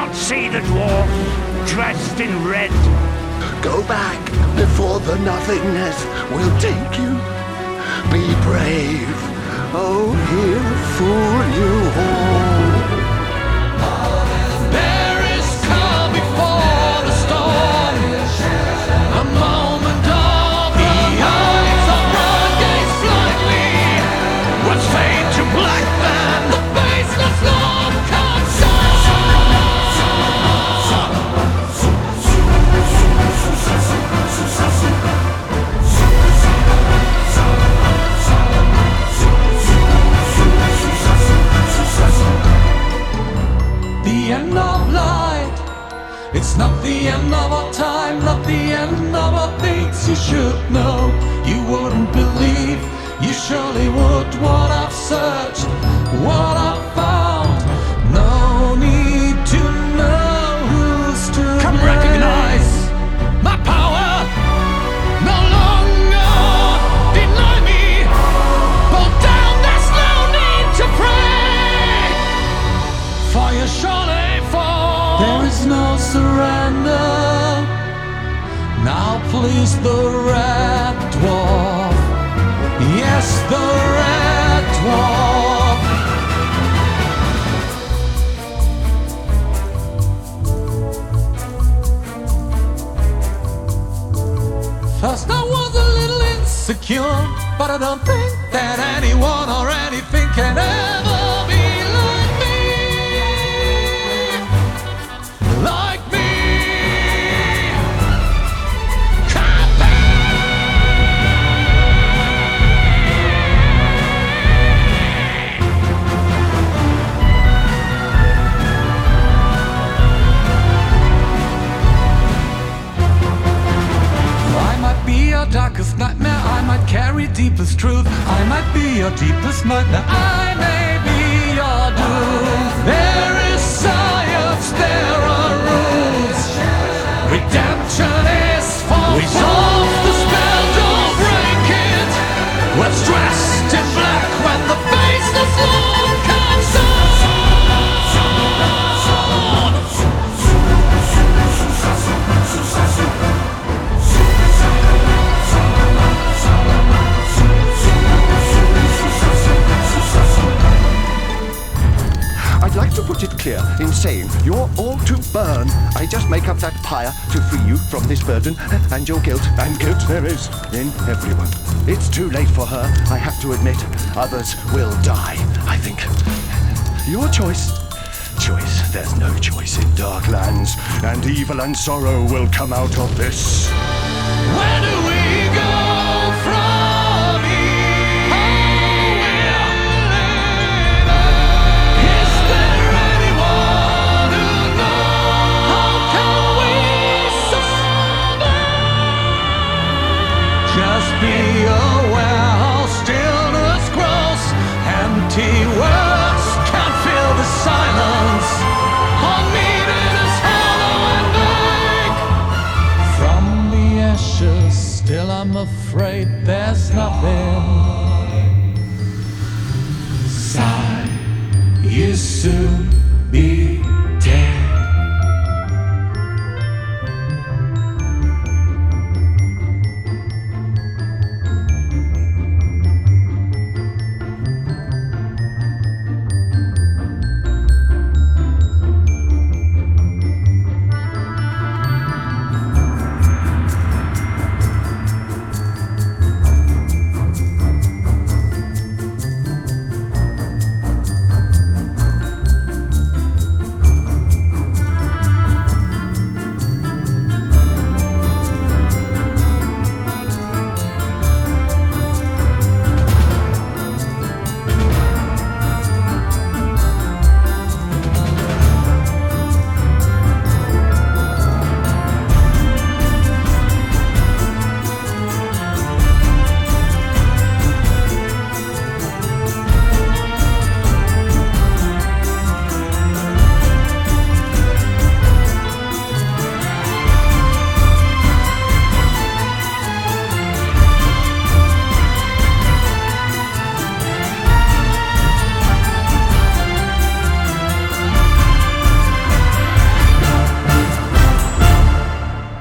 not see the dwarf dressed in red. Go back before the nothingness will take you. Be brave. Oh, he'll fool you all. There is calm before the storm. A moment of the eyes of blood gaze blindly. What's fade to black then the faceless storm comes the end of light. It's not the end of our time, not the end of our things you should know. You wouldn't believe, you surely would. What I've searched, what I've found. No need to know who's to come blame. Recognize my power. No longer deny me. Pull down, there's no need to pray. Fire surely fall. There is no surrender. Now please the red dwarf. Yes, the red dwarf. First I was a little insecure, but I don't think that anyone or anything can ever be like me. Like me. Can't be. I might be your darkest nightmare, I might carry deepest truth. I might be your deepest nightmare, I may be your doom. There is science, there are rules. Redemption is for resolve the spell, don't break it. What's dressed in black when the faceless Lord comes on? I'd like to put it clear in saying you're all to burn. I just make up that pyre to free you from this burden and your guilt. And guilt there is in everyone. It's too late for her, I have to admit. Others will die, I think. Your choice. Choice. There's no choice in Darklands. And evil and sorrow will come out of this. Where do